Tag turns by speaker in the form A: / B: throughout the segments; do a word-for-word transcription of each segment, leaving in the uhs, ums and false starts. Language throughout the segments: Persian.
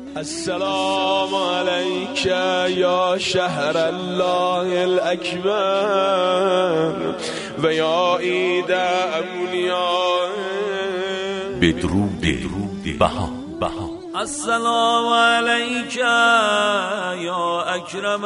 A: السلام علیک یا شهر الله الاکبر و یا عید اولیاء.
B: بدرود بها بها.
C: السلام علیک یا اکرم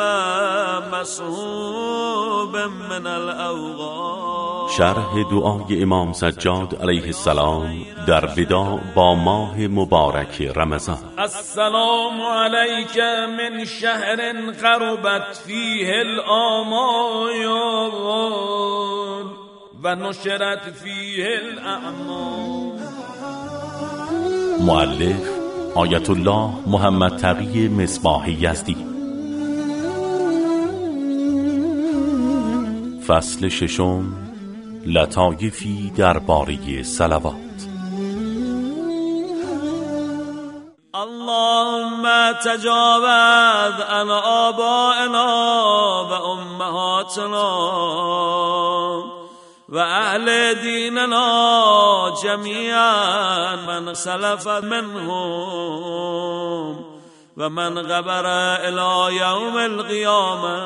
C: مصحوب من الاوغان.
B: شرح دعای امام سجاد علیه السلام در وداع با ماه مبارک رمضان.
C: السلام علیک من شهر غربت فیه الآمال و نشرت فیه الاعمال.
B: مؤلف آیت الله محمد تقی مصباح یزدی. فصل ششم، لطایفی درباره صلوات.
C: اللهم تجاوز عن آبائنا و امهاتنا و اهل دیننا جمیعا من سلف منهم و من غبر الى یوم القیامه.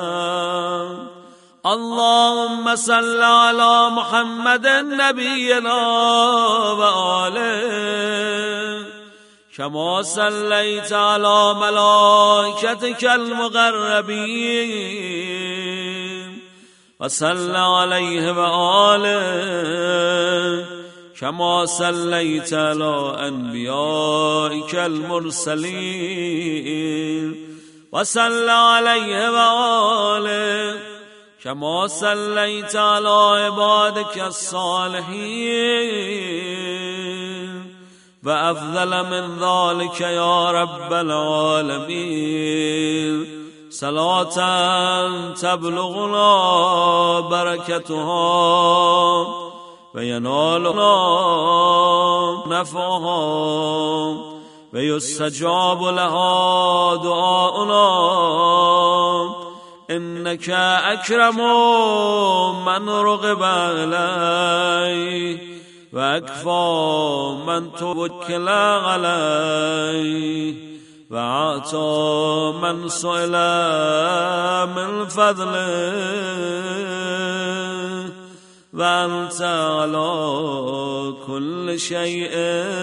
C: اللهم صل على محمد نبینا و آله كما صليت على ملائكتك المقربين وصل عليه وآله كما صليت على أنبيائك المرسلين وصل عليه وآله كما صليت على عبادك الصالحين وأفضل من ذلك يا رب العالمين صلاة تبلغنا بركتها وينالنا نفعها ويستجاب لها دعاؤنا إنك أكرم من رغب إليه و اکفا من توکل علی و اعطا من سئل من فضله و انت علی کل شیء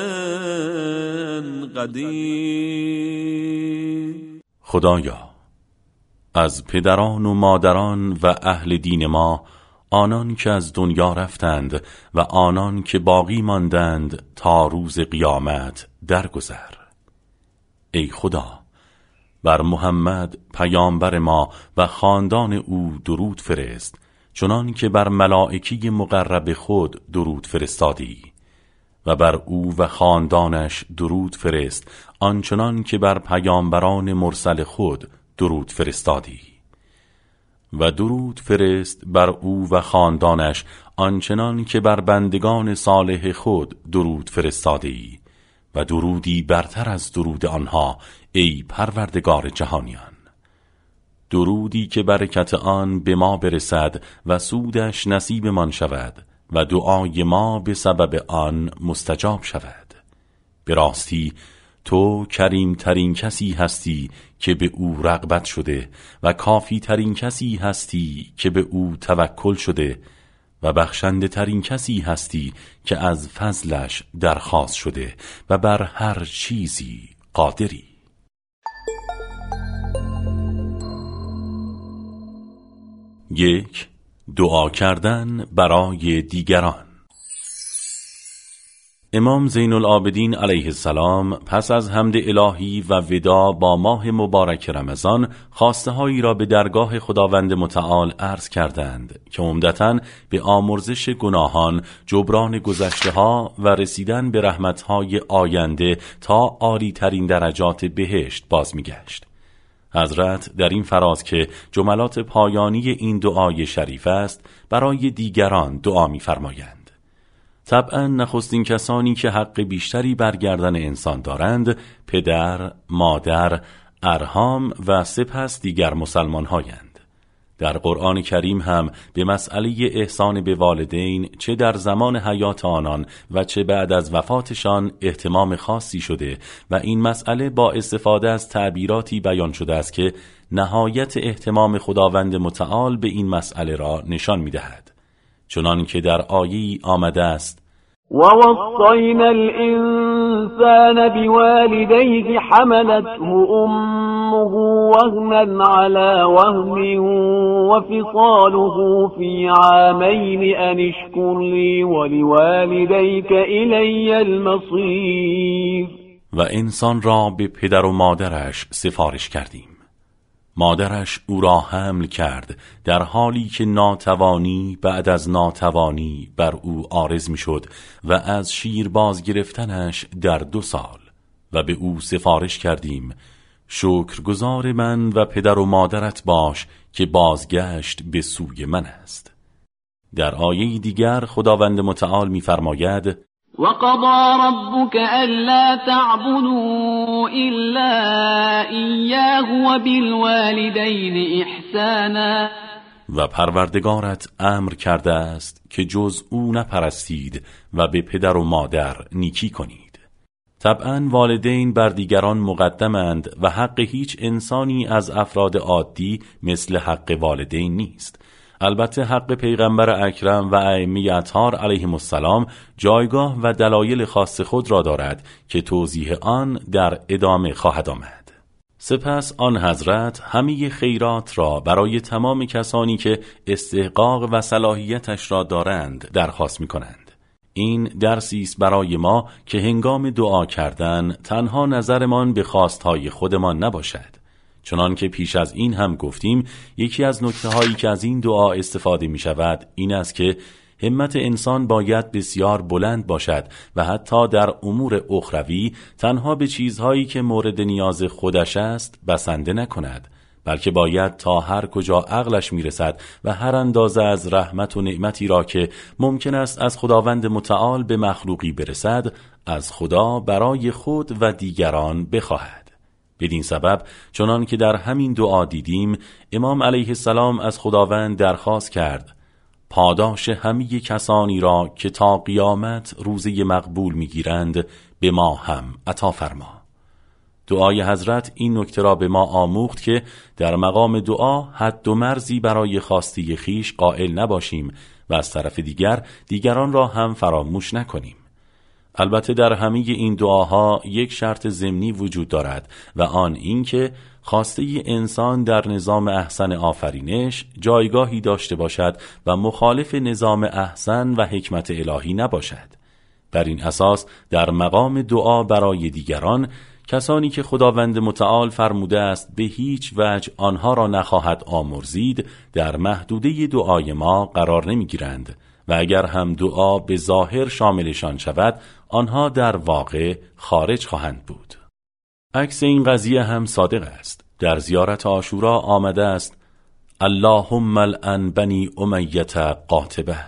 C: قدیر.
B: خدایا، از پدران و مادران و اهل دین ما، آنان که از دنیا رفتند و آنان که باقی ماندند تا روز قیامت درگذر. ای خدا، بر محمد پیامبر ما و خاندان او درود فرست، چنان که بر ملائکی مقرب خود درود فرستادی، و بر او و خاندانش درود فرست آنچنان که بر پیامبران مرسل خود درود فرستادی، و درود فرست بر او و خاندانش آنچنان که بر بندگان صالح خود درود فرستادی، و درودی برتر از درود آنها ای پروردگار جهانیان. درودی که برکت آن به ما برسد و سودش نصیب من شود و دعای ما به سبب آن مستجاب شود. به راستی تو کریم ترین کسی هستی که به او رغبت شده و کافی ترین کسی هستی که به او توکل شده و بخشنده ترین کسی هستی که از فضلش درخواست شده و بر هر چیزی قادری. یک، دعا کردن برای دیگران. امام زین العابدین علیه السلام پس از حمد الهی و وداع با ماه مبارک رمضان خواسته هایی را به درگاه خداوند متعال عرض کردند که عمدتاً به آمرزش گناهان، جبران گذشته ها و رسیدن به رحمت های آینده تا عالی ترین درجات بهشت باز می گشت. حضرت در این فراز که جملات پایانی این دعای شریف است، برای دیگران دعا می فرمایند. طبعا نخستین کسانی که حق بیشتری برگردن انسان دارند پدر، مادر، ارحام و سپس دیگر مسلمان هایند. در قرآن کریم هم به مسئله احسان به والدین چه در زمان حیات آنان و چه بعد از وفاتشان اهتمام خاصی شده و این مسئله با استفاده از تعبیراتی بیان شده است که نهایت اهتمام خداوند متعال به این مسئله را نشان می‌دهد. چنان که در آیه‌ای آمده است:
D: ووصينا الإنسان بوالديه حملته أمه وهنا على وهن وفصاله في عامين أن اشكر لي ولوالديك إلي المصير.
B: و انسان را به پدر و مادرش سفارش کردیم. مادرش او را حمل کرد در حالی که ناتوانی بعد از ناتوانی بر او عارض می شد و از شیر باز گرفتنش در دو سال و به او سفارش کردیم: شکرگزار من و پدر و مادرت باش که بازگشت به سوی من است. در آیه دیگر خداوند متعال می فرماید:
D: وقضى ربك ألا تعبدوا إلا إياه وبالوالدين إحسانا.
B: و پروردگارت امر کرده است که جز او نپرستید و به پدر و مادر نیکی کنید. طبعا والدین بر دیگران مقدمند و حق هیچ انسانی از افراد عادی مثل حق والدین نیست. البته حق پیغمبر اکرم و ائمه اطهار علیهم السلام جایگاه و دلایل خاص خود را دارد که توضیح آن در ادامه خواهد آمد. سپس آن حضرت همه خیرات را برای تمام کسانی که استحقاق و صلاحیتش را دارند درخواست می کنند. این درسی است برای ما که هنگام دعا کردن تنها نظرمان به خواستهای خودمان نباشد. چنان که پیش از این هم گفتیم، یکی از نکته هایی که از این دعا استفاده می شود این است که همت انسان باید بسیار بلند باشد و حتی در امور اخروی تنها به چیزهایی که مورد نیاز خودش است بسنده نکند، بلکه باید تا هر کجا عقلش می رسد و هر اندازه از رحمت و نعمتی را که ممکن است از خداوند متعال به مخلوقی برسد از خدا برای خود و دیگران بخواهد. بدین سبب چنان که در همین دعا دیدیم، امام علیه السلام از خداوند درخواست کرد پاداش همه کسانی را که تا قیامت روزه مقبول میگیرند به ما هم عطا فرما. دعای حضرت این نکته را به ما آموخت که در مقام دعا حد و مرزی برای خواسته خیش قائل نباشیم و از طرف دیگر دیگران را هم فراموش نکنیم. البته در همه این دعاها یک شرط ضمنی وجود دارد و آن این که خواسته انسان در نظام احسن آفرینش جایگاهی داشته باشد و مخالف نظام احسن و حکمت الهی نباشد. بر این اساس در مقام دعا برای دیگران، کسانی که خداوند متعال فرموده است به هیچ وجه آنها را نخواهد آمرزید، در محدوده دعای ما قرار نمی گیرند و اگر هم دعا به ظاهر شاملشان شود آنها در واقع خارج خواهند بود. عکس این قضیه هم صادق است. در زیارت عاشورا آمده است اللهم لعن بنی امیه قاطبه،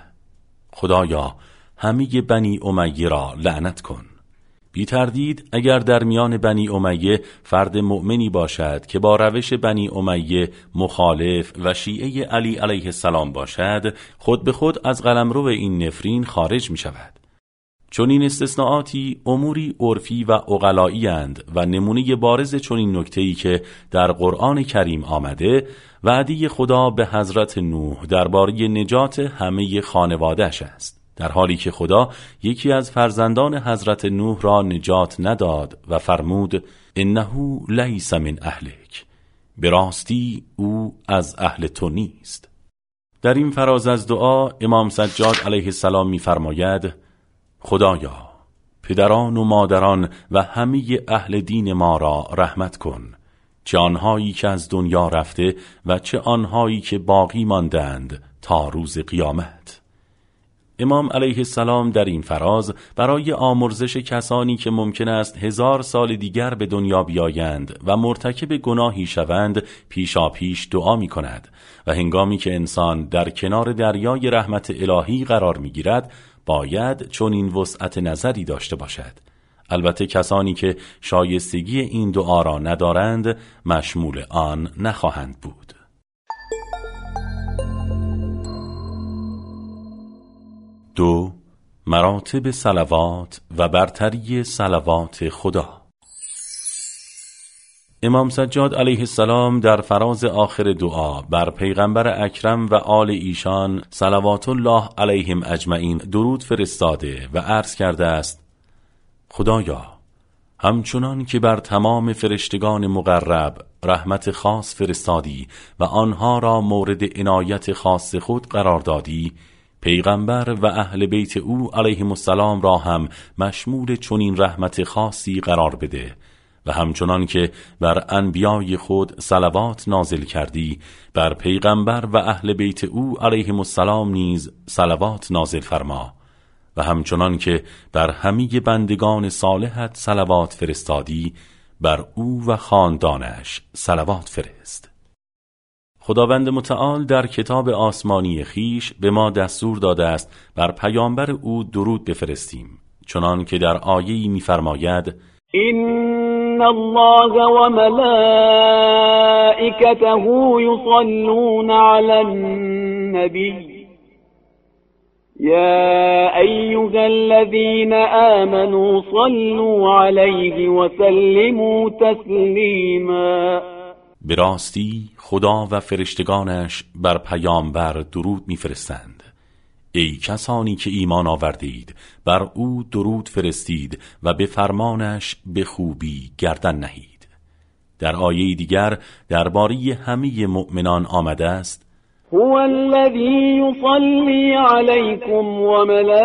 B: خدایا همه بنی امیه را لعنت کن. بی تردید اگر در میان بنی امیه فرد مؤمنی باشد که با روش بنی امیه مخالف و شیعه علی علیه السلام باشد، خود به خود از قلمرو این نفرین خارج می شود. چون این استثناءاتی اموری عرفی و عقلائی اند و نمونه بارز چون این نکته‌ای که در قرآن کریم آمده وعده خدا به حضرت نوح درباره نجات همه خانواده‌اش است، در حالی که خدا یکی از فرزندان حضرت نوح را نجات نداد و فرمود انه لیس من اهلک، به راستی او از اهل تو نیست. در این فراز از دعا امام سجاد علیه السلام می فرماید خدایا پدران و مادران و همه اهل دین ما را رحمت کن، چه آنهایی که از دنیا رفته و چه آنهایی که باقی ماندند تا روز قیامت. امام علیه السلام در این فراز برای آمرزش کسانی که ممکن است هزار سال دیگر به دنیا بیایند و مرتکب گناهی شوند پیشا پیش دعا می کند و هنگامی که انسان در کنار دریای رحمت الهی قرار می گیرد باید چون این وسعت نظری داشته باشد. البته کسانی که شایستگی این دعا را ندارند مشمول آن نخواهند بود. دو، مراتب صلوات و برتری صلوات خدا. امام سجاد علیه السلام در فراز آخر دعا بر پیغمبر اکرم و آل ایشان صلوات الله علیهم اجمعین درود فرستاده و عرض کرده است: خدایا، همچنان که بر تمام فرشتگان مقرب رحمت خاص فرستادی و آنها را مورد عنایت خاص خود قرار دادی، پیغمبر و اهل بیت او علیهم السلام را هم مشمول چنین رحمت خاصی قرار بده و همچنان که بر انبیای خود صلوات نازل کردی، بر پیغمبر و اهل بیت او علیهم السلام نیز صلوات نازل فرما و همچنان که بر همه بندگان صالحت صلوات فرستادی، بر او و خاندانش صلوات فرست. خداوند متعال در کتاب آسمانی خیش به ما دستور داده است بر پیامبر او درود بفرستیم، چنان که در آیه‌ای می‌فرماید:
D: إن الله وملائكته يصلون على النبي يا أيها الذين آمنوا صلوا عليه وسلموا تسليما.
B: به راستی خدا و فرشتگانش بر پیامبر درود می‌فرستند. ای کسانی که ایمان آوردید، بر او درود فرستید و به فرمانش به خوبی گردن نهید. در آیه دیگر درباره همه مؤمنان آمده است:
D: هو الذی یصلی علیکم و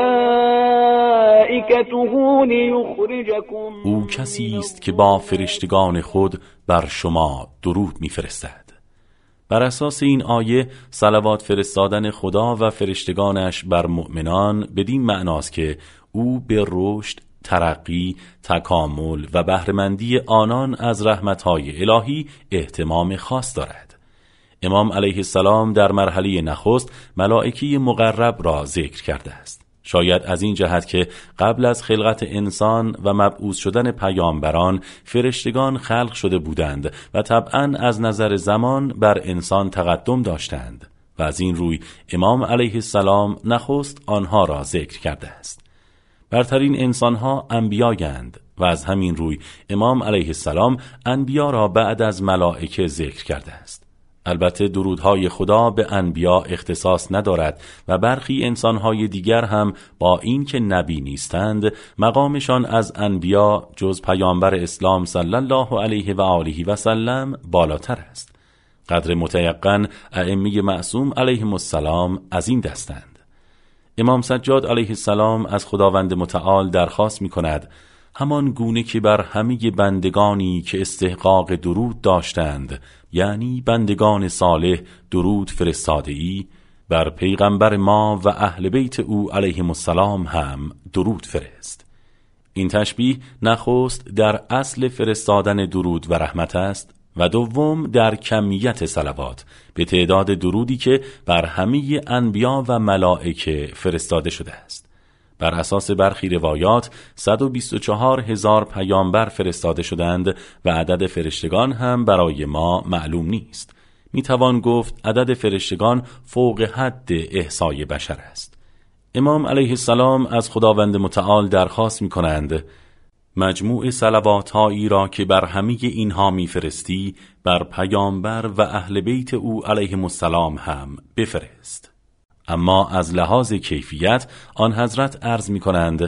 D: ملائکته لیخرجکم.
B: او کسی است که با فرشتگان خود بر شما درود می‌فرستد. بر اساس این آیه صلوات فرستادن خدا و فرشتگانش بر مؤمنان بدین معناست که او به رشد، ترقی، تکامل و بهره‌مندی آنان از رحمت‌های الهی اهتمام خاص دارد. امام علیه السلام در مرحله نخست ملائکه مقرب را ذکر کرده است. شاید از این جهت که قبل از خلقت انسان و مبعوث شدن پیامبران فرشتگان خلق شده بودند و طبعاً از نظر زمان بر انسان تقدم داشتند و از این روی امام علیه السلام نخست آنها را ذکر کرده است. برترین انسانها انبیایند و از همین روی امام علیه السلام انبیا را بعد از ملائکه ذکر کرده است. البته درودهای خدا به انبیا اختصاص ندارد و برخی انسانهای دیگر هم با این که نبی نیستند مقامشان از انبیا جز پیامبر اسلام صلی الله علیه و آله و سلم بالاتر است. قدر متیقن ائمه معصوم علیهم السلام از این دستند. امام سجاد علیه السلام از خداوند متعال درخواست می کند همان گونه که بر همه بندگانی که استحقاق درود داشتند، یعنی بندگان صالح، درود فرستاده‌ای، بر پیغمبر ما و اهل بیت او علیهم السلام هم درود فرست. این تشبیه نخست در اصل فرستادن درود و رحمت است و دوم در کمیت صلوات به تعداد درودی که بر همه انبیا و ملائکه فرستاده شده است. بر اساس برخی روایات صد و بیست و چهار هزار پیامبر فرستاده شدند و عدد فرشتگان هم برای ما معلوم نیست. میتوان گفت عدد فرشتگان فوق حد احصای بشر است. امام علیه السلام از خداوند متعال درخواست میکنند مجموع صلوات‌هایی را که بر همه اینها میفرستی بر پیامبر و اهل بیت او علیهم السلام هم بفرست. اما از لحاظ کیفیت آن حضرت عرض می کنند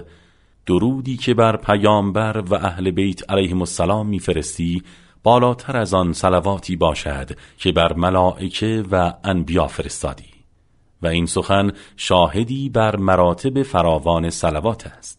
B: درودی که بر پیامبر و اهل بیت علیهم السلام می فرستی بالاتر از آن صلواتی باشد که بر ملائکه و انبیا فرستادی و این سخن شاهدی بر مراتب فراوان صلوات است.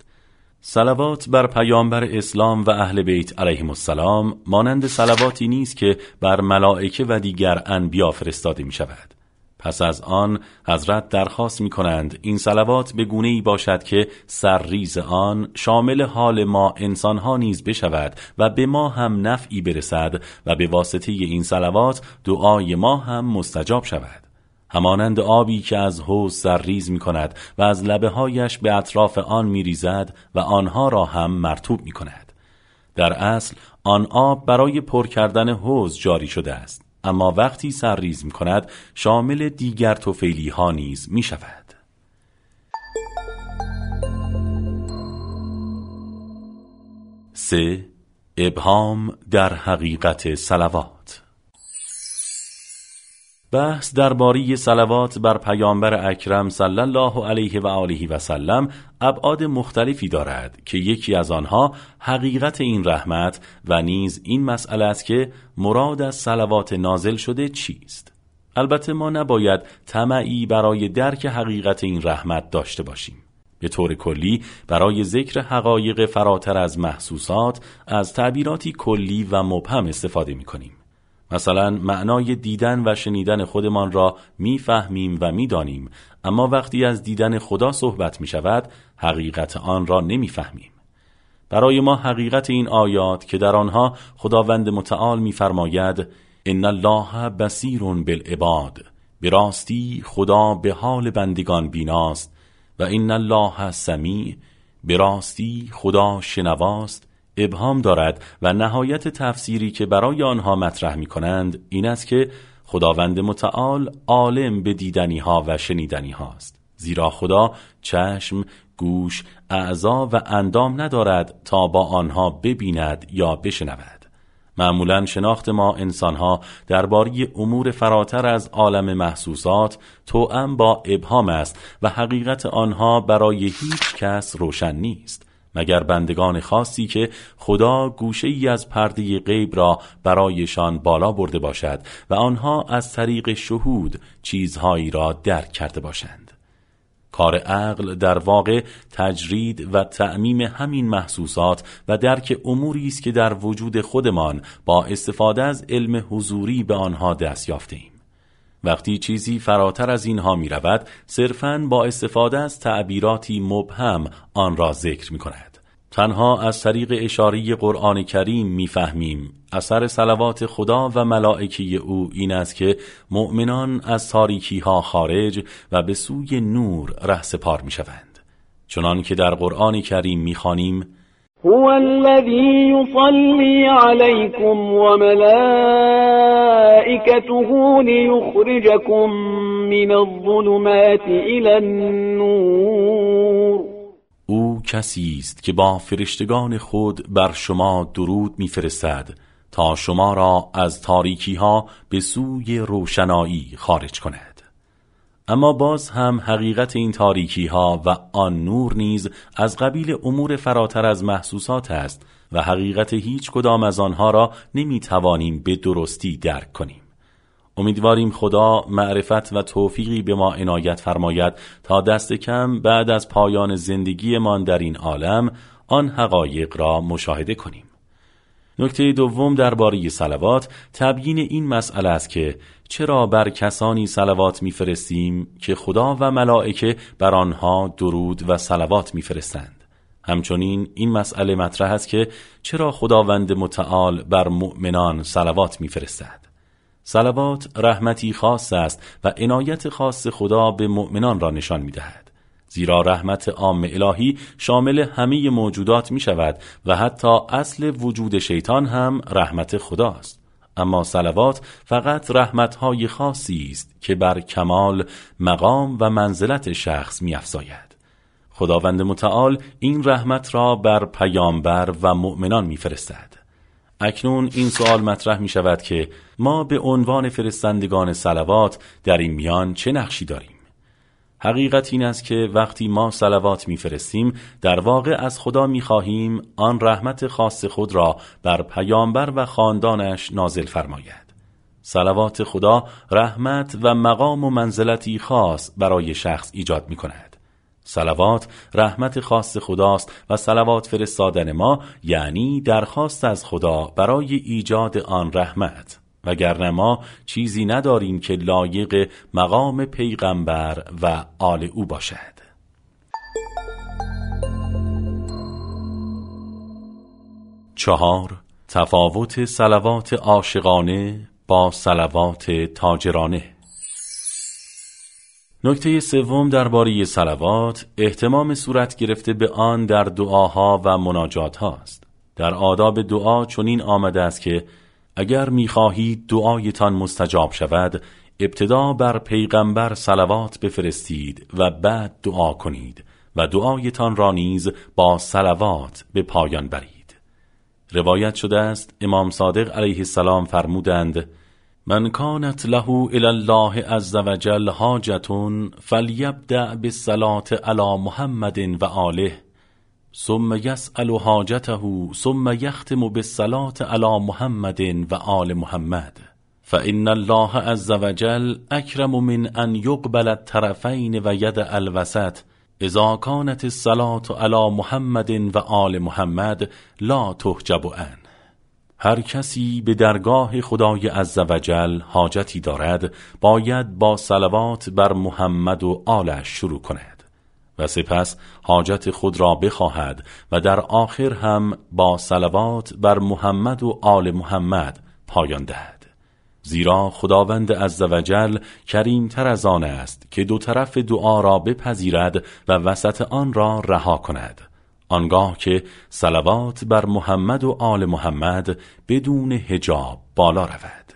B: صلوات بر پیامبر اسلام و اهل بیت علیهم السلام مانند صلواتی نیست که بر ملائکه و دیگر انبیا فرستاده می شود. پس از آن حضرت درخواست می کنند این صلوات به گونه‌ای باشد که سرریز آن شامل حال ما انسانها نیز بشود و به ما هم نفعی برسد و به واسطه این صلوات دعای ما هم مستجاب شود. همانند آبی که از حوض سرریز می کند و از لبه هایش به اطراف آن می ریزد و آنها را هم مرطوب می کند. در اصل آن آب برای پر کردن حوض جاری شده است، اما وقتی سرریز می کند شامل دیگر طفیلی ها نیز می شود. سه. ابهام در حقیقت صلوات. بحث درباره صلوات بر پیامبر اکرم صلی الله علیه و آله و سلم ابعاد مختلفی دارد که یکی از آنها حقیقت این رحمت و نیز این مسئله است که مراد از صلوات نازل شده چیست. البته ما نباید طمعی برای درک حقیقت این رحمت داشته باشیم. به طور کلی برای ذکر حقایق فراتر از محسوسات از تعبیراتی کلی و مبهم استفاده می‌کنیم. مثلا معنای دیدن و شنیدن خودمان را می‌فهمیم و می‌دانیم، اما وقتی از دیدن خدا صحبت می‌شود حقیقت آن را نمی‌فهمیم. برای ما حقیقت این آیات که در آنها خداوند متعال می‌فرماید ان الله بصیر بالعباد، به راستی خدا به حال بندگان بیناست، و ان الله سمیع، به راستی خدا شنواست، ابهام دارد و نهایت تفسیری که برای آنها مطرح می کنند این است که خداوند متعال عالم به دیدنی ها و شنیدنی هاست، زیرا خدا چشم، گوش، اعضا و اندام ندارد تا با آنها ببیند یا بشنود. معمولاً شناخت ما انسانها درباره امور فراتر از عالم محسوسات توأم با ابهام است و حقیقت آنها برای هیچ کس روشن نیست مگر بندگان خاصی که خدا گوشه ای از پرده غیب را برایشان بالا برده باشد و آنها از طریق شهود چیزهایی را درک کرده باشند. کار عقل در واقع تجرید و تعمیم همین محسوسات و درک اموری است که در وجود خودمان با استفاده از علم حضوری به آنها دست یافته‌ایم. وقتی چیزی فراتر از اینها می رود، صرفاً با استفاده از تعبیراتی مبهم آن را ذکر می کند. تنها از طریق اشاره قرآن کریم می فهمیم اثر صلوات خدا و ملائکه او این است که مؤمنان از تاریکی ها خارج و به سوی نور رهسپار می شوند. چنان که در قرآن کریم می خوانیم
D: هو الذی یصلی علیکم و ملائکته لیخرجکم من الظلمات الی النور.
B: او کسی است که با فرشتگان خود بر شما درود می‌فرستد تا شما را از تاریکی ها به سوی روشنایی خارج کند. اما باز هم حقیقت این تاریکی ها و آن نور نیز از قبیل امور فراتر از محسوسات است و حقیقت هیچ کدام از آنها را نمی‌توانیم به درستی درک کنیم. امیدواریم خدا معرفت و توفیقی به ما عنایت فرماید تا دست کم بعد از پایان زندگیمان در این عالم آن حقایق را مشاهده کنیم. نکته دوم درباره صلوات تبیین این مسئله است که چرا بر کسانی صلوات می‌فرستیم که خدا و ملائکه بر آنها درود و صلوات می‌فرستند. همچنین این مسئله مطرح است که چرا خداوند متعال بر مؤمنان صلوات می‌فرستد. صلوات رحمتی خاص است و عنایت خاص خدا به مؤمنان را نشان می‌دهد، زیرا رحمت عام الهی شامل همه موجودات می‌شود و حتی اصل وجود شیطان هم رحمت خداست. اما صلوات فقط رحمت‌های خاصی است که بر کمال، مقام و منزلت شخص می‌افزاید. خداوند متعال این رحمت را بر پیامبر و مؤمنان می‌فرستد. اکنون این سوال مطرح می شود که ما به عنوان فرستندگان صلوات در این میان چه نقشی داریم؟ حقیقت این است که وقتی ما صلوات می فرستیم در واقع از خدا می خواهیم آن رحمت خاص خود را بر پیامبر و خاندانش نازل فرماید. صلوات خدا رحمت و مقام و منزلتی خاص برای شخص ایجاد می کند. صلوات رحمت خاص خداست و صلوات فرستادن ما یعنی درخواست از خدا برای ایجاد آن رحمت، وگرنه ما چیزی نداریم که لایق مقام پیغمبر و آل او باشد. چهار. تفاوت صلوات عاشقانه با صلوات تاجرانه. نکته سوم درباره صلوات اهتمام صورت گرفته به آن در دعاها و مناجات هاست. در آداب دعا چنین آمده است که اگر می‌خواهید دعایتان مستجاب شود ابتدا بر پیغمبر صلوات بفرستید و بعد دعا کنید و دعایتان را نیز با صلوات به پایان برید. روایت شده است امام صادق علیه السلام فرمودند: من کانت له الی الله عز وجل حاجة فلیبدأ بالصلاة علی محمد و آله ثم یسأل حاجته ثم یختم بالصلاة علی محمد و آل محمد فإن الله عز وجل اکرم من ان یقبل الطرفین و یدع الوسط اذا کانت الصلاة علی محمد و آل محمد لا تحجب عنه. هر کسی به درگاه خدای عز وجل حاجتی دارد باید با صلوات بر محمد و آلش شروع کند و سپس حاجت خود را بخواهد و در آخر هم با صلوات بر محمد و آل محمد پایان دهد. زیرا خداوند عز وجل کریم تر از آن است که دو طرف دعا را بپذیرد و وسط آن را رها کند، آنگاه که صلوات بر محمد و آل محمد بدون حجاب بالا رود.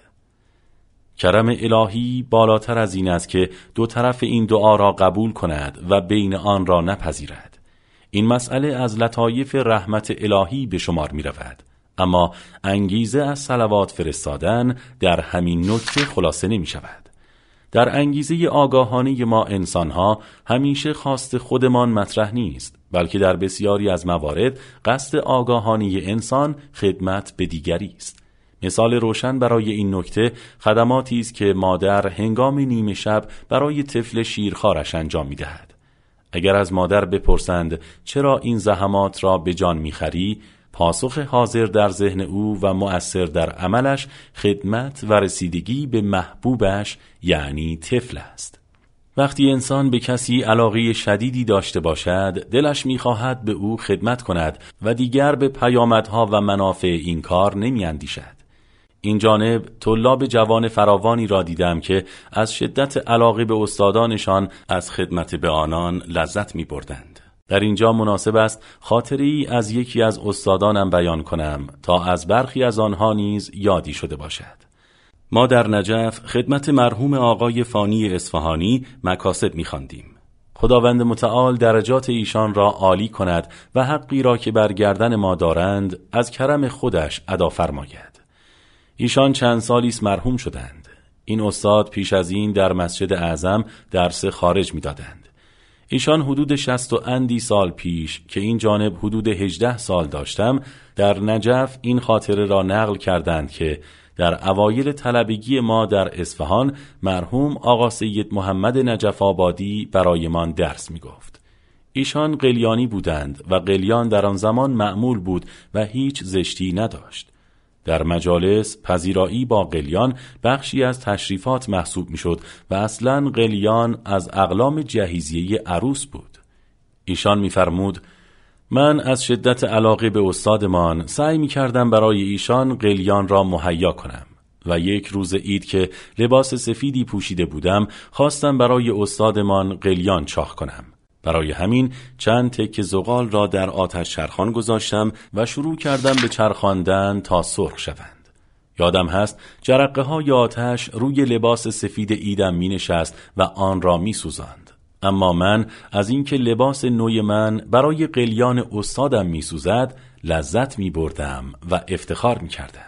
B: کرم الهی بالاتر از این است که دو طرف این دعا را قبول کند و بین آن را نپذیرد. این مسئله از لطایف رحمت الهی به شمار می رود، اما انگیزه از صلوات فرستادن در همین نکته خلاصه نمی شود. در انگیزه آگاهانه ما انسانها همیشه خواست خودمان مطرح نیست، بلکه در بسیاری از موارد قصد آگاهانه انسان خدمت به دیگری است. مثال روشن برای این نکته خدماتی است که مادر هنگام نیمه شب برای طفل شیرخوارش انجام می‌دهد. اگر از مادر بپرسند چرا این زحمات را به جان می‌خری، پاسخ حاضر در ذهن او و مؤثر در عملش خدمت و رسیدگی به محبوبش یعنی طفل است. وقتی انسان به کسی علاقه شدیدی داشته باشد، دلش می‌خواهد به او خدمت کند و دیگر به پیامدها و منافع این کار نمی‌اندیشد. این جانب طلاب جوان فراوانی را دیدم که از شدت علاقه به استادانشان از خدمت به آنان لذت می‌بردند. در اینجا مناسب است خاطری از یکی از استادانم بیان کنم تا از برخی از آنها نیز یادی شده باشد. ما در نجف خدمت مرحوم آقای فانی اصفهانی مکاسب می‌خواندیم. خداوند متعال درجات ایشان را عالی کند و حقی را که بر گردن ما دارند از کرم خودش ادا فرماید. ایشان چند سالی است مرحوم شدند. این استاد پیش از این در مسجد اعظم درس خارج می‌دادند. ایشان حدود شصت و اندی سال پیش که این جانب حدود هجده سال داشتم در نجف این خاطره را نقل کردند که در اوایل طلبگی ما در اصفهان مرحوم آقا سید محمد نجف آبادی برایمان درس می گفت. ایشان قلیانی بودند و قلیان در آن زمان معمول بود و هیچ زشتی نداشت. در مجالس پذیرایی با قلیان بخشی از تشریفات محسوب می شد و اصلاً قلیان از اقلام جهیزیه عروس بود. ایشان می فرمود من از شدت علاقه به استادمان سعی می کردم برای ایشان قلیان را مهیا کنم و یک روز عید که لباس سفیدی پوشیده بودم خواستم برای استادمان قلیان چاق کنم. برای همین چند تکه زغال را در آتش چرخان گذاشتم و شروع کردم به چرخاندن تا سرخ شوند. یادم هست جرقه های آتش روی لباس سفید عیدم می نشست و آن را می سوزاند. اما من از اینکه لباس نوی من برای قلیان استادم می سوزد لذت می بردم و افتخار می کردم.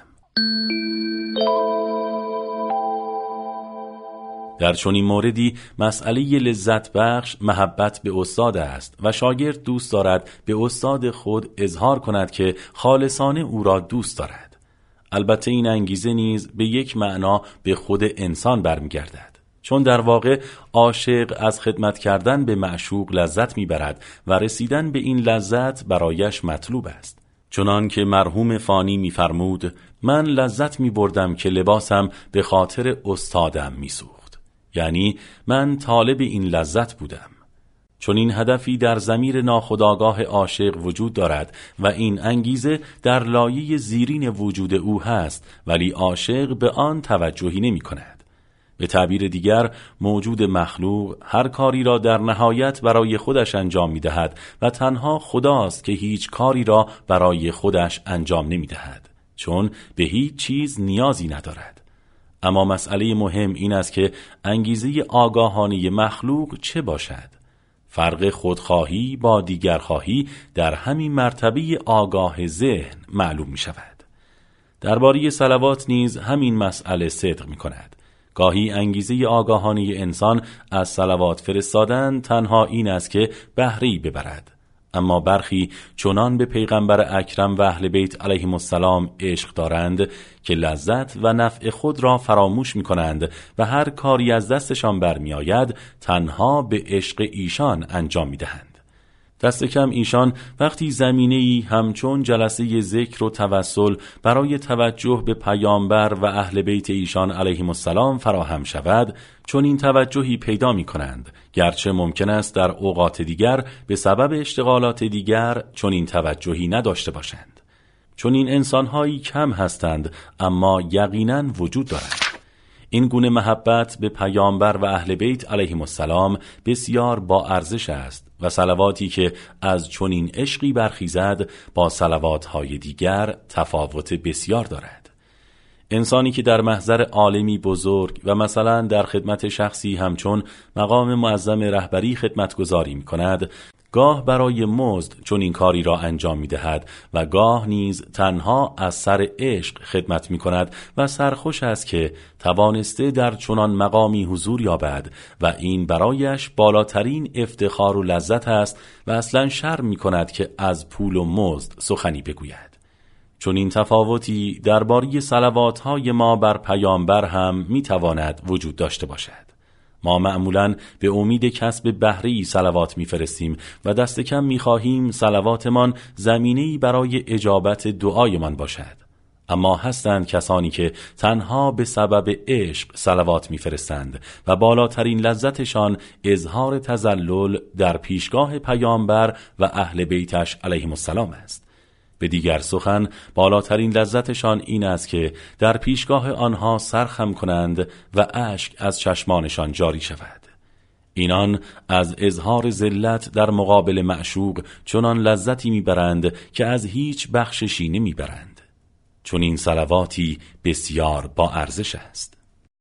B: در چنین موردی مسئله لذت بخش محبت به استاد است و شاگرد دوست دارد به استاد خود اظهار کند که خالصانه او را دوست دارد. البته این انگیزه نیز به یک معنا به خود انسان برمیگردد، چون در واقع عاشق از خدمت کردن به معشوق لذت میبرد و رسیدن به این لذت برایش مطلوب است. چنان که مرحوم فانی میفرمود من لذت میبردم که لباسم به خاطر استادم میسوخت، یعنی من طالب این لذت بودم. چون این هدفی در ضمیر ناخودآگاه عاشق وجود دارد و این انگیزه در لایه زیرین وجود او هست، ولی عاشق به آن توجهی نمی کند. به تعبیر دیگر موجود مخلوق هر کاری را در نهایت برای خودش انجام می دهد و تنها خداست که هیچ کاری را برای خودش انجام نمی دهد، چون به هیچ چیز نیازی ندارد. اما مسئله مهم این است که انگیزه آگاهانه مخلوق چه باشد؟ فرق خودخواهی با دیگرخواهی در همین مرتبه آگاه ذهن معلوم می شود. درباره صلوات نیز همین مسئله صدق می کند. گاهی انگیزه آگاهانه انسان از صلوات فرستادن تنها این است که بهره‌ای ببرد، اما برخی چنان به پیغمبر اکرم و اهل بیت علیهم السلام عشق دارند که لذت و نفع خود را فراموش می کنند و هر کاری از دستشان برمی آید تنها به عشق ایشان انجام می دهند. دست کم ایشان وقتی زمینه‌ای همچون جلسه ذکر و توسل برای توجه به پیامبر و اهل بیت ایشان علیهم السلام فراهم شود، چون این توجهی پیدا می کنند، گرچه ممکن است در اوقات دیگر به سبب اشتغالات دیگر چون این توجهی نداشته باشند. چون این انسان‌هایی کم هستند اما یقیناً وجود دارند. این گونه محبت به پیامبر و اهل بیت علیهم السلام بسیار با ارزش است و صلواتی که از چنین عشقی برخیزد با صلوات‌های دیگر تفاوت بسیار دارد. انسانی که در محضر عالمی بزرگ و مثلا در خدمت شخصی همچون مقام معظم رهبری خدمتگزاری می کند، گاه برای مزد چون این کاری را انجام می دهد و گاه نیز تنها از سر عشق خدمت می کند و سرخوش است که توانسته در چنان مقامی حضور یابد و این برایش بالاترین افتخار و لذت است و اصلا شرم می کند که از پول و مزد سخنی بگوید. چون این تفاوتی درباره صلوات‌های ما بر پیامبر هم می تواند وجود داشته باشد. ما معمولاً به امید کسب بهره‌ای صلوات می‌فرستیم و دست کم می‌خواهیم صلواتمان زمینه‌ای برای اجابت دعایمان باشد. اما هستند کسانی که تنها به سبب عشق صلوات می‌فرستند و بالاترین لذتشان اظهار تذلل در پیشگاه پیامبر و اهل بیتش علیهم السلام است. به دیگر سخن بالاترین لذتشان این است که در پیشگاه آنها سرخم کنند و اشک از چشمانشان جاری شود. اینان از اظهار ذلت در مقابل معشوق چنان لذتی میبرند که از هیچ بخششی نمیبرند. چون این صلواتی بسیار با ارزش است.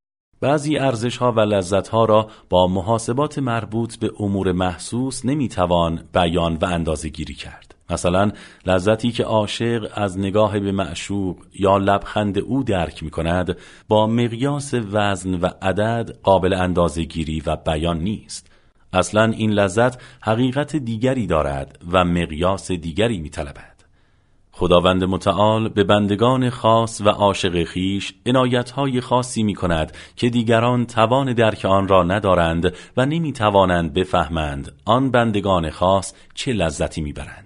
B: بعضی ارزش‌ها و لذت‌ها را با محاسبات مربوط به امور محسوس نمیتوان بیان و اندازه گیری کرد. مثلا لذتی که عاشق از نگاه به معشوق یا لبخند او درک می کند با مقیاس وزن و عدد قابل اندازه گیری و بیان نیست. اصلا این لذت حقیقت دیگری دارد و مقیاس دیگری می طلبد. خداوند متعال به بندگان خاص و عاشق خیش عنایت‌های خاصی می کند که دیگران توان درک آن را ندارند و نمی توانند بفهمند آن بندگان خاص چه لذتی می برند.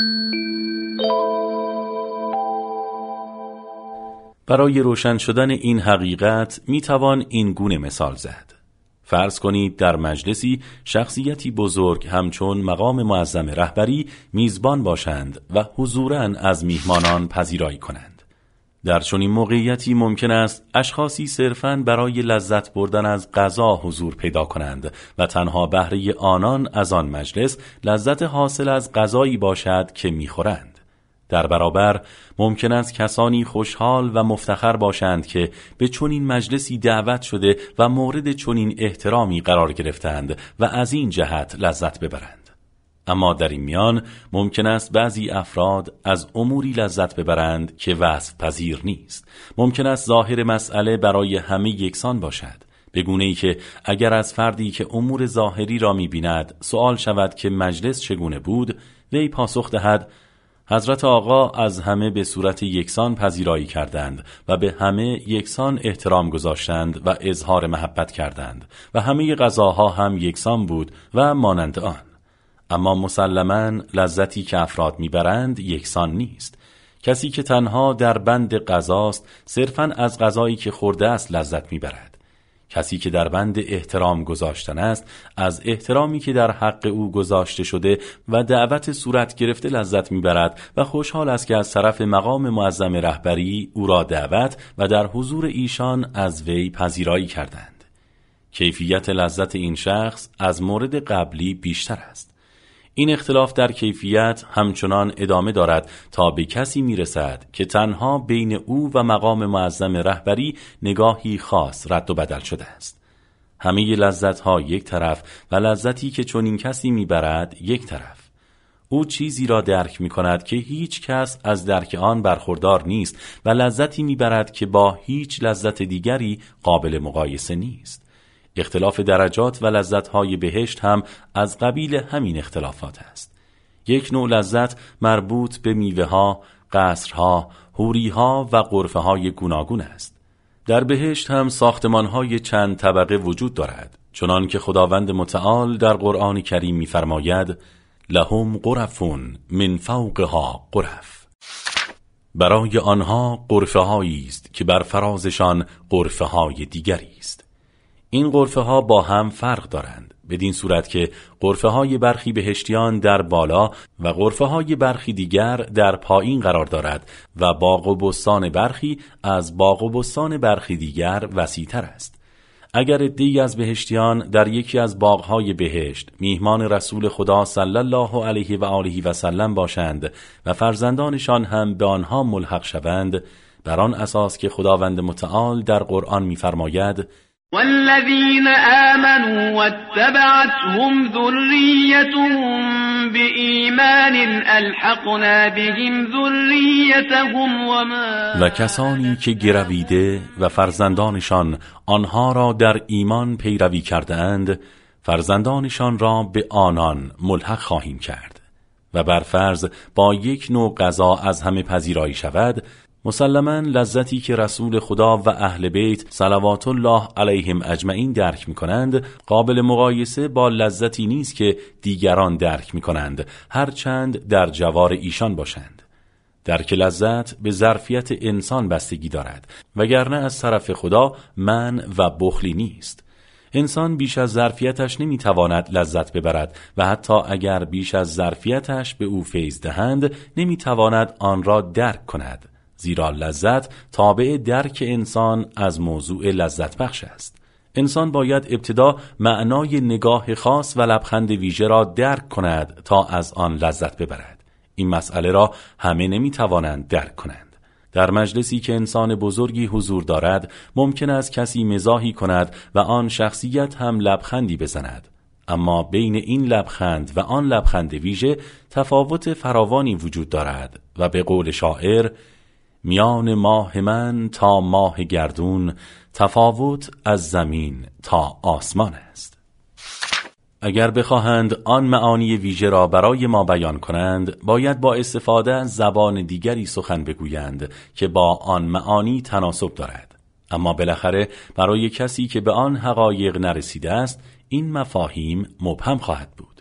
B: برای روشن شدن این حقیقت می توان این گونه مثال زد. فرض کنید در مجلسی شخصیتی بزرگ همچون مقام معظم رهبری میزبان باشند و حضوراً از میهمانان پذیرایی کنند. در چنین موقعیتی ممکن است اشخاصی صرفاً برای لذت بردن از غذا حضور پیدا کنند و تنها بهره آنان از آن مجلس لذت حاصل از غذایی باشد که میخورند. در برابر ممکن است کسانی خوشحال و مفتخر باشند که به چنین مجلسی دعوت شده و مورد چنین احترامی قرار گرفتند و از این جهت لذت ببرند. اما در این میان ممکن است بعضی افراد از اموری لذت ببرند که وصف پذیر نیست. ممکن است ظاهر مسئله برای همه یکسان باشد، به گونه‌ای که اگر از فردی که امور ظاهری را می‌بیند سوال شود که مجلس چگونه بود، وی پاسخ دهد حضرت آقا از همه به صورت یکسان پذیرایی کردند و به همه یکسان احترام گذاشتند و اظهار محبت کردند و همه غذاها هم یکسان بود و مانند آن. اما مسلماً لذتی که افراد میبرند یکسان نیست. کسی که تنها در بند غذاست صرفاً از غذایی که خورده است لذت میبرد. کسی که در بند احترام گذاشتن است از احترامی که در حق او گذاشته شده و دعوت صورت گرفته لذت میبرد و خوشحال است که از طرف مقام معظم رهبری او را دعوت و در حضور ایشان از وی پذیرایی کردند. کیفیت لذت این شخص از مورد قبلی بیشتر است. این اختلاف در کیفیت همچنان ادامه دارد تا به کسی میرسد که تنها بین او و مقام معظم رهبری نگاهی خاص رد و بدل شده است. همه لذت‌ها یک طرف و لذتی که چنین کسی میبرد یک طرف. او چیزی را درک می‌کند که هیچ کس از درک آن برخوردار نیست و لذتی میبرد که با هیچ لذت دیگری قابل مقایسه نیست. اختلاف درجات و لذت‌های بهشت هم از قبیل همین اختلافات است. یک نوع لذت مربوط به میوه‌ها، قصرها، حوری‌ها و غرفه‌های گوناگون است. در بهشت هم ساختمان‌های چند طبقه وجود دارد، چنان که خداوند متعال در قرآن کریم می‌فرماید: لهم غرفون من فوقها غرف. برای آنها غرفه‌هایی است که بر فرازشان غرفه‌های دیگری است. این غرفه‌ها با هم فرق دارند، بدین صورت که غرفه‌های برخی بهشتیان در بالا و غرفه‌های برخی دیگر در پایین قرار دارد و باغ و بستان برخی از باغ و بستان برخی دیگر وسیع‌تر است. اگر عده‌ای از بهشتیان در یکی از باغ‌های بهشت میهمان رسول خدا صلی الله علیه و آله و سلم باشند و فرزندانشان هم به آنها ملحق شوند، بر آن اساس که خداوند متعال در قرآن می‌فرماید:
E: والذین آمنوا واتبعتهم ذریتهم بإیمان الحقنا بهم ذریتهم وما
B: و کسانی که گرویده و فرزندانشان آنها را در ایمان پیروی کرده اند، فرزندانشان را به آنان ملحق خواهیم کرد. و بر فرض با یک نوع قضا از همه پذیرایی شود، مسلماً لذتی که رسول خدا و اهل بیت صلوات الله علیهم اجمعین درک می کنند قابل مقایسه با لذتی نیست که دیگران درک می کنند، هرچند در جوار ایشان باشند. درک لذت به ظرفیت انسان بستگی دارد، وگرنه از طرف خدا منع و بخلی نیست. انسان بیش از ظرفیتش نمی تواند لذت ببرد و حتی اگر بیش از ظرفیتش به او فیض دهند نمی تواند آن را درک کند، زیرا لذت تابع درک انسان از موضوع لذت بخش است. انسان باید ابتدا معنای نگاه خاص و لبخند ویژه را درک کند تا از آن لذت ببرد. این مسئله را همه نمی توانند درک کنند. در مجلسی که انسان بزرگی حضور دارد ممکن است کسی مزاحی کند و آن شخصیت هم لبخندی بزند، اما بین این لبخند و آن لبخند ویژه تفاوت فراوانی وجود دارد و به قول شاعر: میان ماه من تا ماه گردون، تفاوت از زمین تا آسمان است. اگر بخواهند آن معانی ویژه را برای ما بیان کنند، باید با استفاده از زبان دیگری سخن بگویند که با آن معانی تناسب دارد. اما بالاخره برای کسی که به آن حقایق نرسیده است، این مفاهیم مبهم خواهد بود.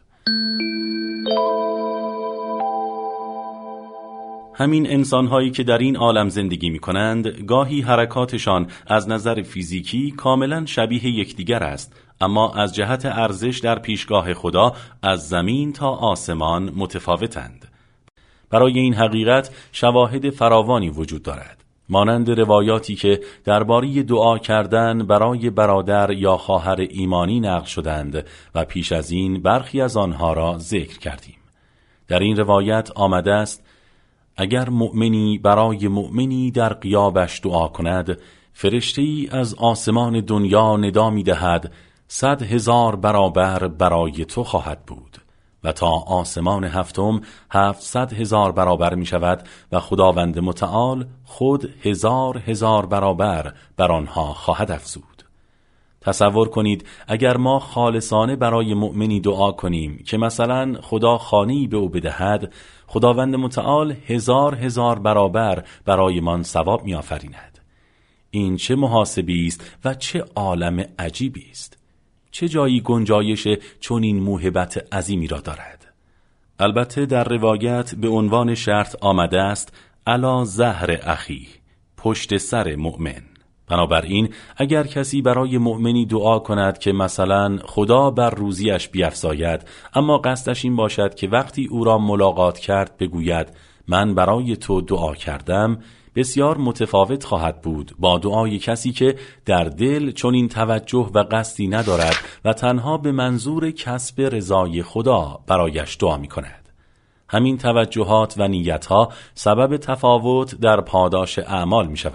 B: همین انسان‌هایی که در این عالم زندگی می‌کنند، گاهی حرکاتشان از نظر فیزیکی کاملاً شبیه یکدیگر است، اما از جهت ارزش در پیشگاه خدا از زمین تا آسمان متفاوتند. برای این حقیقت شواهد فراوانی وجود دارد، مانند روایاتی که درباره دعا کردن برای برادر یا خواهر ایمانی نقل شدند و پیش از این برخی از آنها را ذکر کردیم. در این روایت آمده است: اگر مؤمنی برای مؤمنی در غیابش دعا کند، فرشته‌ای از آسمان دنیا ندا می‌دهد صد هزار برابر برای تو خواهد بود و تا آسمان هفتم هفتصد هزار برابر می شود و خداوند متعال خود هزار هزار برابر بر آنها خواهد افزود. تصور کنید اگر ما خالصانه برای مؤمنی دعا کنیم که مثلا خدا خانه‌ای به او بدهد، خداوند متعال هزار هزار برابر برای من ثواب می آفریند. این چه محاسبی است و چه عالم عجیبی است! چه جایی گنجایش چنین موهبت عظیمی را دارد؟ البته در روایت به عنوان شرط آمده است علی ظهر اخی، پشت سر مؤمن. بنابراین اگر کسی برای مؤمنی دعا کند که مثلا خدا بر روزیش بیفزاید، اما قصدش این باشد که وقتی او را ملاقات کرد بگوید من برای تو دعا کردم، بسیار متفاوت خواهد بود با دعای کسی که در دل چنین توجه و قصدی ندارد و تنها به منظور کسب رضای خدا برایش دعا می کند. همین توجهات و نیتها سبب تفاوت در پاداش اعمال می شود،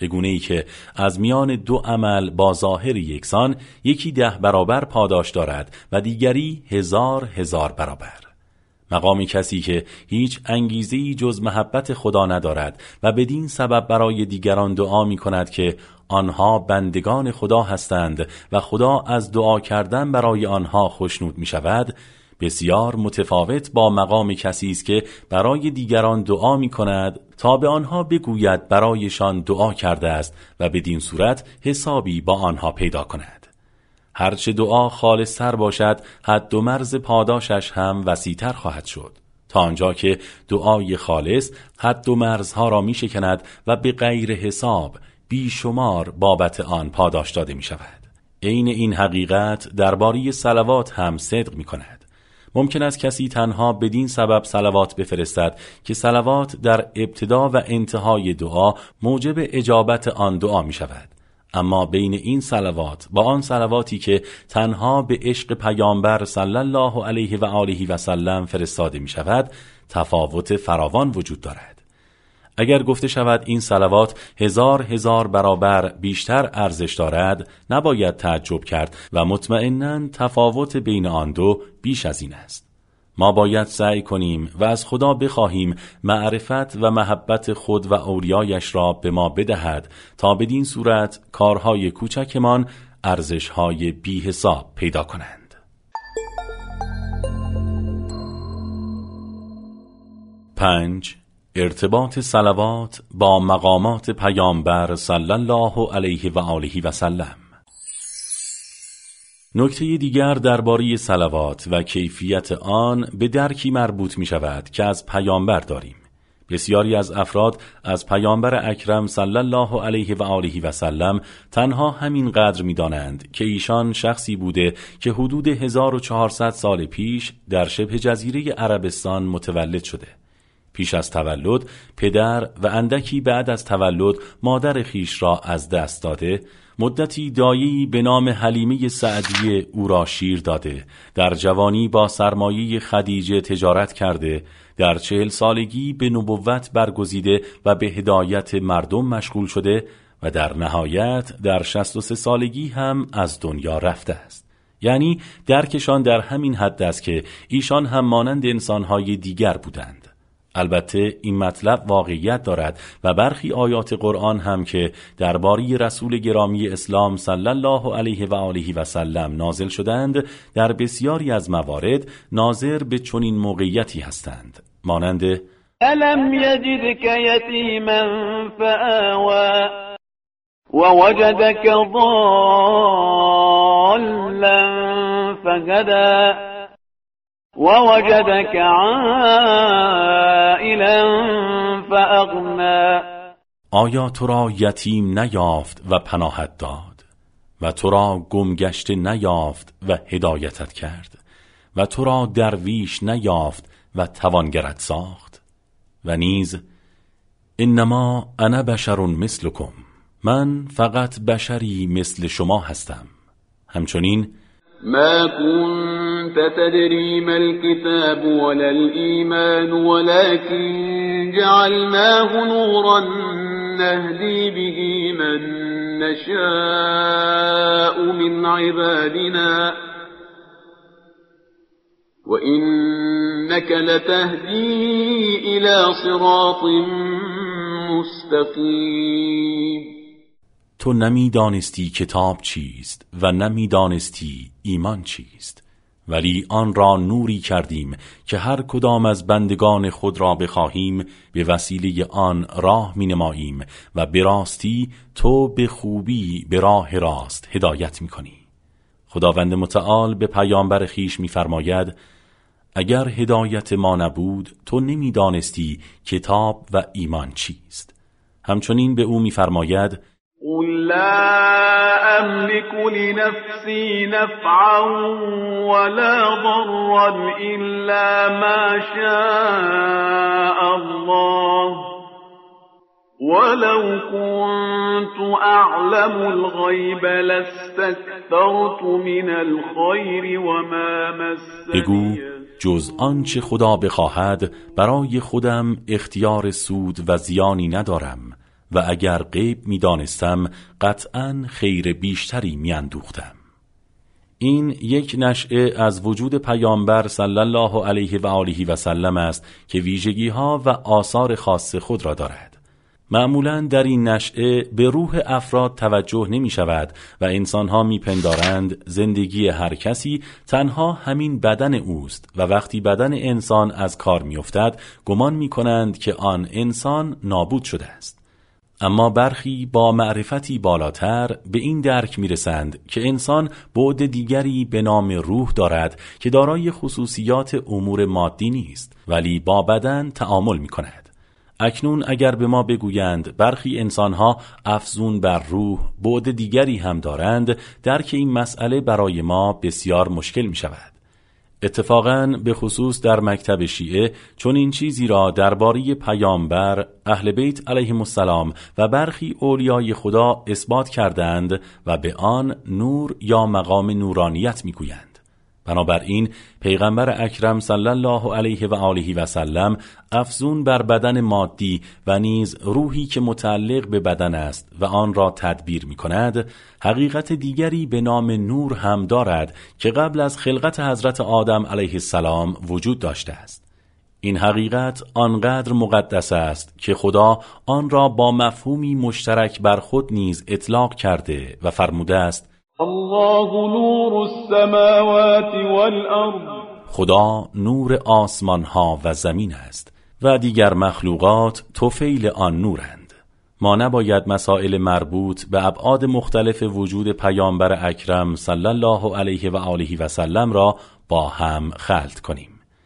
B: به گونه‌ای که از میان دو عمل با ظاهر یکسان یکی ده برابر پاداش دارد و دیگری هزار هزار برابر. مقام کسی که هیچ انگیزه‌ای جز محبت خدا ندارد و بدین سبب برای دیگران دعا می کند که آنها بندگان خدا هستند و خدا از دعا کردن برای آنها خوشنود می شود، بسیار متفاوت با مقام کسی است که برای دیگران دعا می کند تا به آنها بگوید برایشان دعا کرده است و بدین صورت حسابی با آنها پیدا کند. هرچه دعا خالص‌تر باشد، حد و مرز پاداشش هم وسیع‌تر خواهد شد، تا آنجا که دعای خالص حد و مرزها را می شکند و به غیر حساب بیشمار بابت آن پاداش داده می شود. عین این حقیقت درباره صلوات هم صدق می کند. ممکن است کسی تنها بدین سبب صلوات بفرستد که صلوات در ابتدا و انتهای دعا موجب اجابت آن دعا می شود. اما بین این صلوات با آن صلواتی که تنها به عشق پیامبر صلی الله علیه و آله و سلم فرستاده می شود تفاوت فراوان وجود دارد. اگر گفته شود این صلوات هزار هزار برابر بیشتر ارزش دارد، نباید تعجب کرد و مطمئناً تفاوت بین آن دو بیش از این است. ما باید سعی کنیم و از خدا بخواهیم معرفت و محبت خود و اولیایش را به ما بدهد تا بدین صورت کارهای کوچکمان ارزشهای بی حساب پیدا کنند. پنج. ارتباط صلوات با مقامات پیامبر صلی الله علیه و آله و سلم. نکته دیگر درباره صلوات و کیفیت آن به درکی مربوط می شود که از پیامبر داریم. بسیاری از افراد از پیامبر اکرم صلی الله علیه و آله و سلم تنها همین قدر می دانند که ایشان شخصی بوده که حدود هزار و چهارصد سال پیش در شبه جزیره عربستان متولد شده. پیش از تولد پدر و اندکی بعد از تولد مادر خیش را از دست داده، مدتی دایه‌ای به نام حلیمه سعدیه او را شیر داده، در جوانی با سرمایه خدیجه تجارت کرده، در چهل سالگی به نبوت برگزیده و به هدایت مردم مشغول شده و در نهایت در شصت و سه سالگی هم از دنیا رفته است. یعنی درکشان در همین حد است که ایشان هم مانند انسانهای دیگر بودند. البته این مطلب واقعیت دارد و برخی آیات قرآن هم که درباره رسول گرامی اسلام صلی الله علیه و آله و سلم نازل شدند در بسیاری از موارد ناظر به چنین موقعیتی هستند، مانند
D: ألم يجدك يتيما فآوى ووجدك ضالا فهدى ووجدك عائلا فأغنى.
B: آیا تو را یتیم نیافت و پناهت داد و تو را گمگشته نیافت و هدایتت کرد و تو را درویش نیافت و توانگرت ساخت؟ و نیز انما انا بشر مثلکم، من فقط بشری مثل شما هستم. همچنین
E: ما كنت تدري ما الكتاب ولا الإيمان ولكن جعلناه نورا نهدي به من نشاء من عبادنا وإنك لتهدي إلى صراط مستقيم.
B: تو نمیدانستی کتاب چیست و نمیدانستی ایمان چیست، ولی آن را نوری کردیم که هر کدام از بندگان خود را بخواهیم به وسیله آن راه می نماییم و به راستی تو به خوبی به راه راست هدایت می کنی. خداوند متعال به پیامبر خیش می فرماید اگر هدایت ما نبود تو نمیدانستی کتاب و ایمان چیست. همچنین به او می فرماید
E: قل لا أملك لنفسي نفعا ولا ضرا إلا ما شاء الله ولو كنت أعلم الغيب لاستكثرت من الخير وما مسني.
B: بگو جز آنچه خدا بخواهد برای خودم اختیار سود و زیانی ندارم و اگر غیب می دانستم قطعاً خیر بیشتری می اندوختم. این یک نشأه از وجود پیامبر صلی الله علیه و آله و سلم است که ویژگی‌ها و آثار خاص خود را دارد. معمولاً در این نشأه به روح افراد توجه نمی شود و انسانها می پندارند زندگی هر کسی تنها همین بدن اوست و وقتی بدن انسان از کار می افتد گمان می کنند که آن انسان نابود شده است. اما برخی با معرفتی بالاتر به این درک می رسند که انسان بعد دیگری به نام روح دارد که دارای خصوصیات امور مادی نیست ولی با بدن تعامل می کند. اکنون اگر به ما بگویند برخی انسانها افزون بر روح بعد دیگری هم دارند، درک این مسئله برای ما بسیار مشکل می شود. اتفاقاً به خصوص در مکتب شیعه چون این چیزی را درباره پیامبر، اهل بیت علیهم السلام و برخی اولیای خدا اثبات کردند و به آن نور یا مقام نورانیت می گویند. بنابراین پیغمبر اکرم صلی الله علیه و آله و سلم افزون بر بدن مادی و نیز روحی که متعلق به بدن است و آن را تدبیر می کند، حقیقت دیگری به نام نور هم دارد که قبل از خلقت حضرت آدم علیه السلام وجود داشته است. این حقیقت آنقدر مقدس است که خدا آن را با مفهومی مشترک بر خود نیز اطلاق کرده و فرموده است:
E: الله نور السماوات والارض.
B: خدا نور آسمان ها و زمین است و دیگر مخلوقات طفیل آن نورند. ما نباید مسائل مربوط به ابعاد مختلف وجود پیامبر اکرم صلی الله علیه و آله و سلم را با هم خلط کنیم.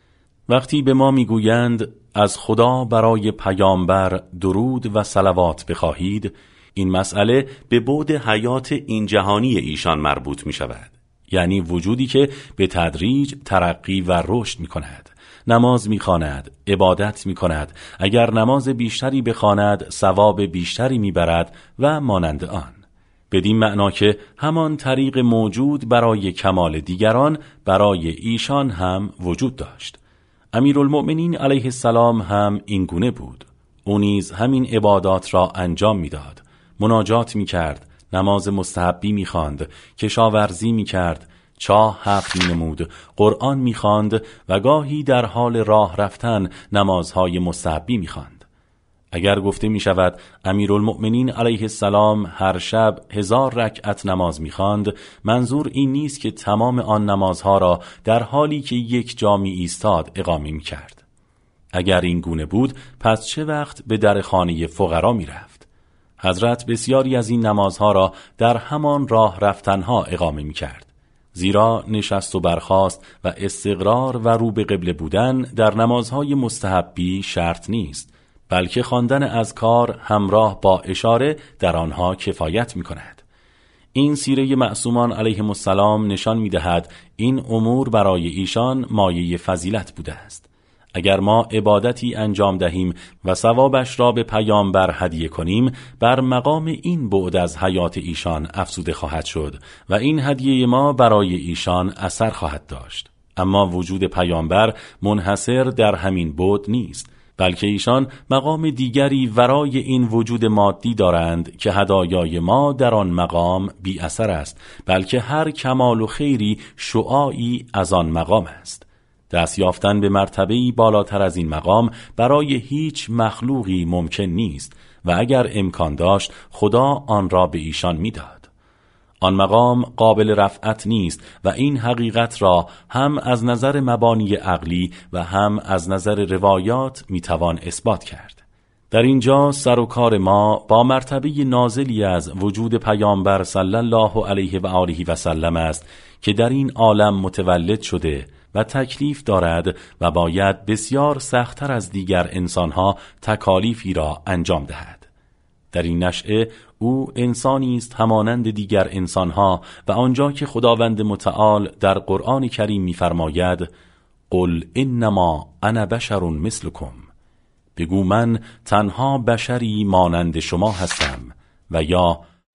B: وقتی به ما میگویند از خدا برای پیامبر درود و صلوات بخواهید، این مسئله به بعد حیات این جهانی ایشان مربوط می شود، یعنی وجودی که به تدریج ترقی و رشد می کند. نماز می خواند، عبادت می کند، اگر نماز بیشتری بخواند ثواب بیشتری می برد و مانند آن. بدین معنا که همان طریق موجود برای کمال دیگران برای ایشان هم وجود داشت. امیرالمؤمنین علیه السلام هم این گونه بود. او نیز همین عبادات را انجام می داد. مناجات می کرد، نماز مستحبی می خواند، کشاورزی می کرد، چاه حق می نمود، قرآن می خواند و گاهی در حال راه رفتن نمازهای مستحبی می خواند. اگر گفته می شود امیرالمؤمنین علیه السلام هر شب هزار رکعت نماز می خواند، منظور این نیست که تمام آن نمازها را در حالی که یک جا می ایستاد اقامه می کرد. اگر این گونه بود پس چه وقت به در خانه فقرا می رفت؟ حضرت بسیاری از این نمازها را در همان راه رفتنها اقامه می کرد. زیرا نشست و برخاست و استقرار و رو به قبله بودن در نمازهای مستحبی شرط نیست، بلکه خواندن اذکار همراه با اشاره در آنها کفایت می کند. این سیره معصومان علیهم السلام نشان می دهد این امور برای ایشان مایه فضیلت بوده است. اگر ما عبادتی انجام دهیم و ثوابش را به پیامبر هدیه کنیم، بر مقام این بعد از حیات ایشان افزوده خواهد شد و این هدیه ما برای ایشان اثر خواهد داشت. اما وجود پیامبر منحصر در همین بعد نیست، بلکه ایشان مقام دیگری ورای این وجود مادی دارند که هدایای ما در آن مقام بی اثر است، بلکه هر کمال و خیری شعاعی از آن مقام است. دست یافتن به مرتبه‌ای بالاتر از این مقام برای هیچ مخلوقی ممکن نیست و اگر امکان داشت خدا آن را به ایشان میداد. آن مقام قابل رفعت نیست و این حقیقت را هم از نظر مبانی عقلی و هم از نظر روایات میتوان اثبات کرد. در اینجا سر و کار ما با مرتبه نازلی از وجود پیامبر صلی الله علیه و آله و سلم است که در این عالم متولد شده و تکلیف دارد و باید بسیار سخت‌تر از دیگر انسانها تکالیفی را انجام دهد. در این نشأه او انسانی است همانند دیگر انسانها و آنجا که خداوند متعال در قرآن کریم می‌فرماید قل انما انا بشر مثلکم، بگو من تنها بشری مانند شما هستم، و یا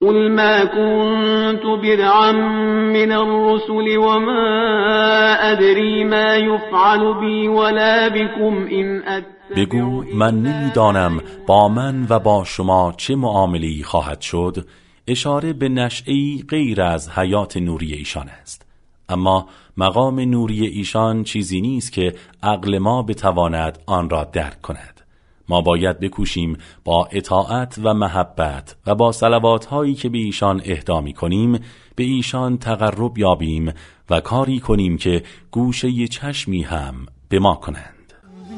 D: قل ما كنت بدعا من الرسل وما أدري ما يفعل بي ولا بكم إن أتبع.
B: بگو من نمیدانم با من و با شما چه معامله‌ای خواهد شد. اشاره به نشأه‌ای غیر از حیات نوری ایشان است، اما مقام نوری ایشان چیزی نیست که عقل ما بتواند آن را درک کند. ما باید بکوشیم با اطاعت و محبت و با صلوات‌هایی که به ایشان اهدا می‌کنیم به ایشان تقرب یابیم و کاری کنیم که گوشه چشمی هم به ما کنند.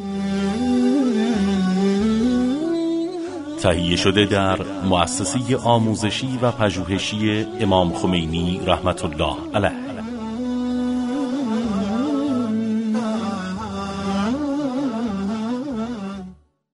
B: تهیه شده در مؤسسه آموزشی و پژوهشی امام خمینی رحمت الله علیه.